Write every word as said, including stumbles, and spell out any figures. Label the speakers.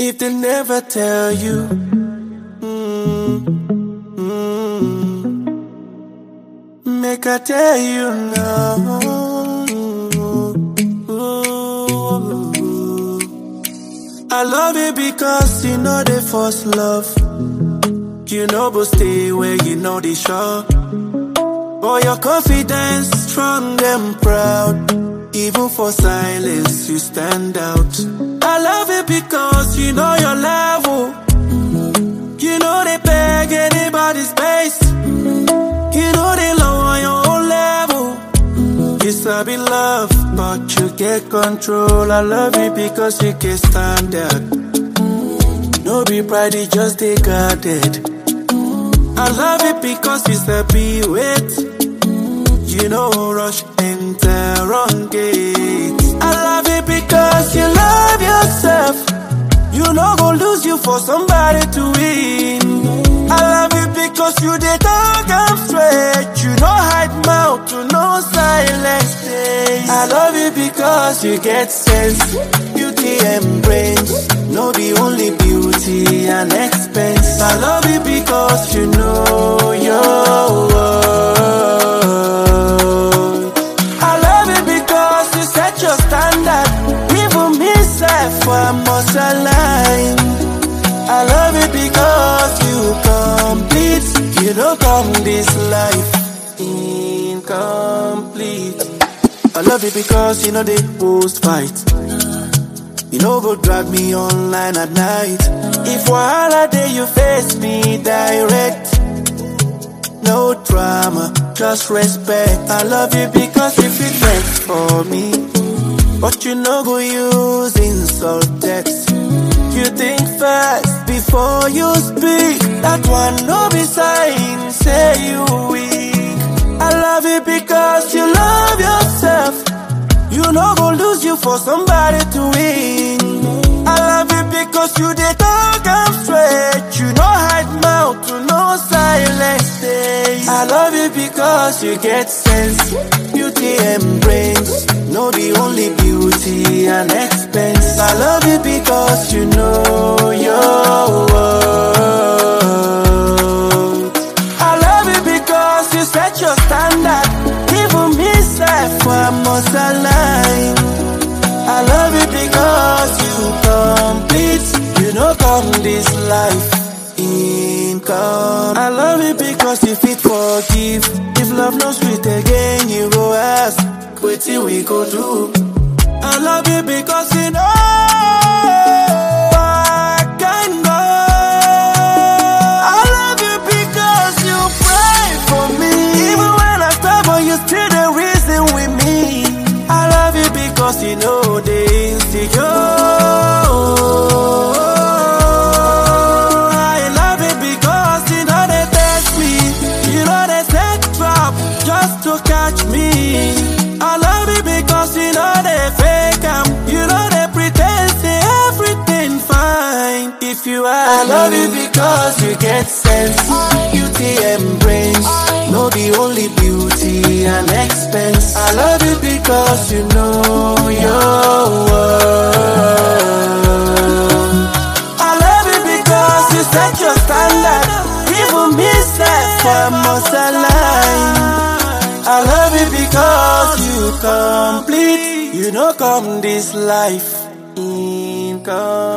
Speaker 1: If they never tell you, mm, mm, make I tell you now. Ooh, I love you because you know the first love. You know but stay where you know the shore. But your confidence strong and proud. Even for silence you stand out. I love it because you know your level. You know they beg anybody's space. You know they low on your own level. You sabi love, but you get control. I love it because you can stand out. No be pride, it just they guarded. I love it because you sabi wait. You know rush enter wrong gate. I love it because you love yourself. You know go lose you for somebody to win. I love it because you the dog I'm straight. You know hide mouth to no silence days. I love it because you get sense, beauty and brains. No be only beauty and expense. I love it because you know your worth. I love it because you set your standard. Even me self I must align. I love it because you complete. You don't come this life incomplete. I love it because you know they post fight. You know go drag me online at night. If wahala day you face me direct. No drama, just respect. I love you because you fit vex for me. But you know go use insult text. You think fast before you speak. That one no be sign, say you weak. I love it because you love yourself. You know go lose you for somebody to win. I love it because you the talk I'm straight. You know hide mouth to no silence days. I love it because you get sense, beauty and brains. No the only beauty and expense. I love it because you know your worth. I love it because you set your standard. Even me self I must align. I love it because you complete. You know come this life income. I love it because you fit forgive. If love no sweet again, you go ask, wetin we go do? I love you because you know I can go. I love you because you pray for me. Even when I struggle, you still the reason with me. I love you because you know the insecure. I love you because you know they test me. You know they set trap just to catch me. I love you because you know they fake em. You know they pretend say everything fine. If you ask I love you because you get sense, beauty and brains. No the only beauty and expense. I love you because you know your worth. I love you because you set your standard. Even me self I must align. I love it because you complete. You know come this life income.